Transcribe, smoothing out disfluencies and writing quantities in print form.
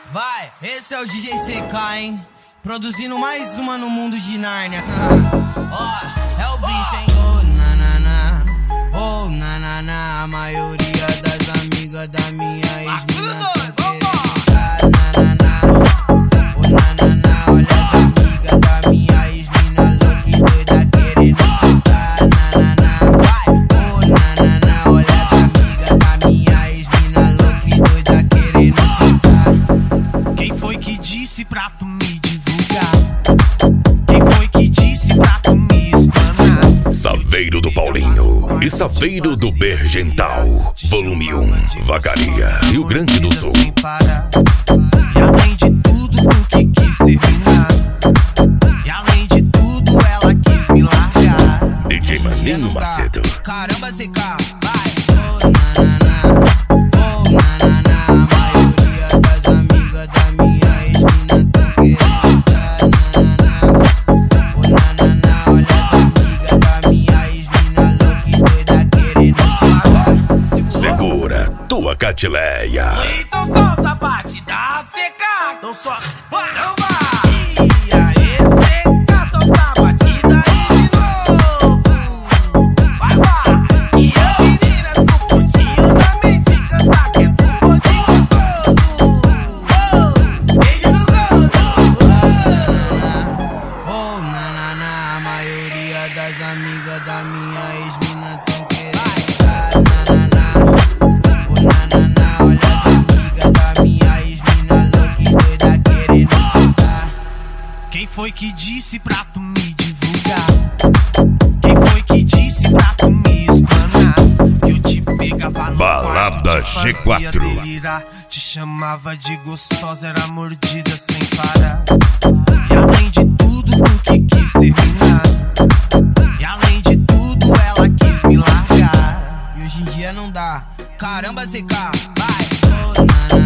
Vai, esse é o DJ CK, hein? Produzindo mais uma no mundo de Nárnia. Ó, é o bicho, hein? Oh, nanana, oh, nanana. A maioria das amigas da minha ex-mina oh, nanana, olha as amigas da minha ex-mina louca e doida querendo soltar. Nanana, vai, oh, nanana, olha as amigas da minha ex-mina louca e doida querendo soltar. Quem foi que disse pra tu me divulgar? Quem foi que disse pra tu me explanar? Saveiro do Paulinho e Saveiro do Bergental, volume 1, Vacaria, Rio Grande do Sul. E além de tudo, tu que quis terminar. E além de tudo, ela quis me largar. DJ Maninho Macedo. Caramba, CK, vai. Oh, nanana, oh, nanana. A maioria das amigas da minha ex-mina tão querendo dar. Nanana, oh, nanana. Olha as amigas da minha ex-mina louca e doida querendo soltar. Segura tua catileia. Então solta a batida seca. Então só vai, não vai. E aí, seca, solta a batida aí de novo. Vai lá. E as meninas com pontinho da mente cantar que é do gordinho gostoso. Beijo no gordo. Oh, nanana. A maioria das amigas da minha ex-mina tão querendo dar. Nanana, oh, nanana. Olha as amigas da minha ex-mina louca e doida querendo soltar. Quem foi que disse pra tu me divulgar? Quem foi que disse pra tu me explanar? Que eu te pegava no Balada quarto, te fazia G4. delirar, te chamava de gostosa, era mordida sem parar. E além de tudo, tu que quis terminar. E além de tudo, ela quis me largar. E hoje em dia não dá. Caramba, CK, vai. Oh, nanana.